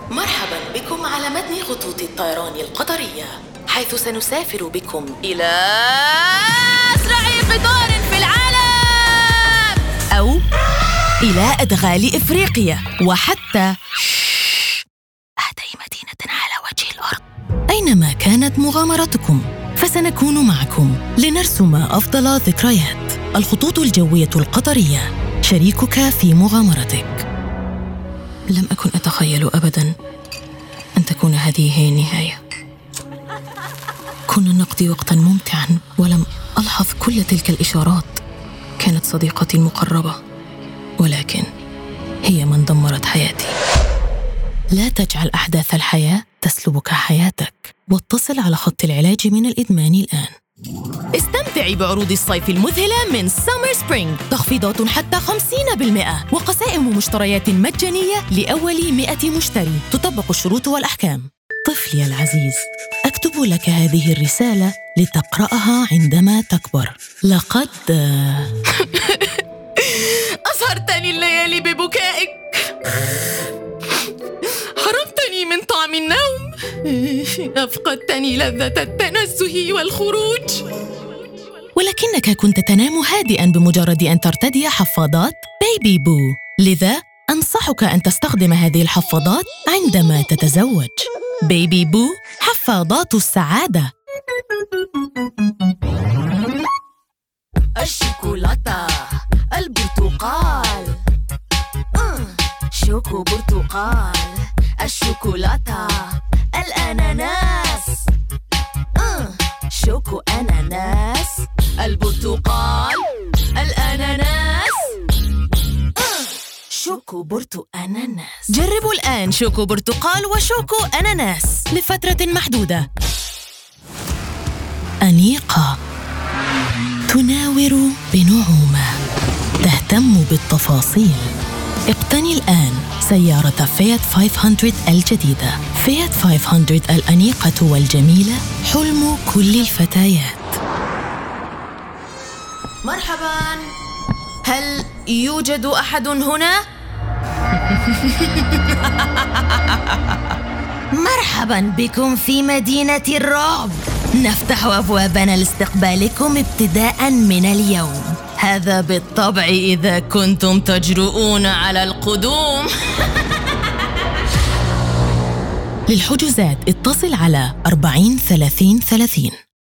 مرحباً بكم على متن خطوط الطيران القطرية، حيث سنسافر بكم إلى أسرع قطار في العالم، أو إلى أدغال إفريقيا، وحتى أهدى مدينة على وجه الأرض. أينما كانت مغامرتكم فسنكون معكم لنرسم أفضل ذكريات. الخطوط الجوية القطرية، شريكك في مغامرتك. لم أكن أتخيل أبداً أن تكون هذه هي النهاية. كنا نقضي وقتاً ممتعاً ولم ألحظ كل تلك الإشارات. كانت صديقتي المقربة، ولكن هي من دمرت حياتي. لا تجعل أحداث الحياة تسلبك حياتك، واتصل على خط العلاج من الإدمان الآن. استمتعي بعروض الصيف المذهلة من سمر سبرينغ، تخفيضات حتى 50% وقسائم مشتريات مجانية لأول 100 مشتري. تطبق الشروط والأحكام. طفلي العزيز، أكتب لك هذه الرسالة لتقرأها عندما تكبر. لقد أسهرتني الليالي ببكائك، حرمتني من طعم النوم، أفقدتني لذة التنزه والخروج. ولكنك كنت تنام هادئاً بمجرد أن ترتدي حفاضات بيبي بو، لذا أنصحك أن تستخدم هذه الحفاضات عندما تتزوج. بيبي بو، حفاضات السعادة. الشوكولاتة، البرتقال، شوكو برتقال، الشوكولاتة، الأناناس، شوكو أناناس، البرتقال، الأناناس، شوكو برتو أناناس. جربوا الآن شوكو برتقال وشوكو أناناس لفترة محدودة. أنيقة، تناور بنعومة، تهتم بالتفاصيل. اقتني الآن سيارة فيات 500 الجديدة. فيات 500 الأنيقة والجميلة، حلم كل الفتيات. مرحباً، هل يوجد أحد هنا؟ مرحباً بكم في مدينة الرعب. نفتح أبوابنا لاستقبالكم ابتداءً من اليوم. هذا بالطبع إذا كنتم تجرؤون على القدوم. للحجوزات اتصل على 40 30 30.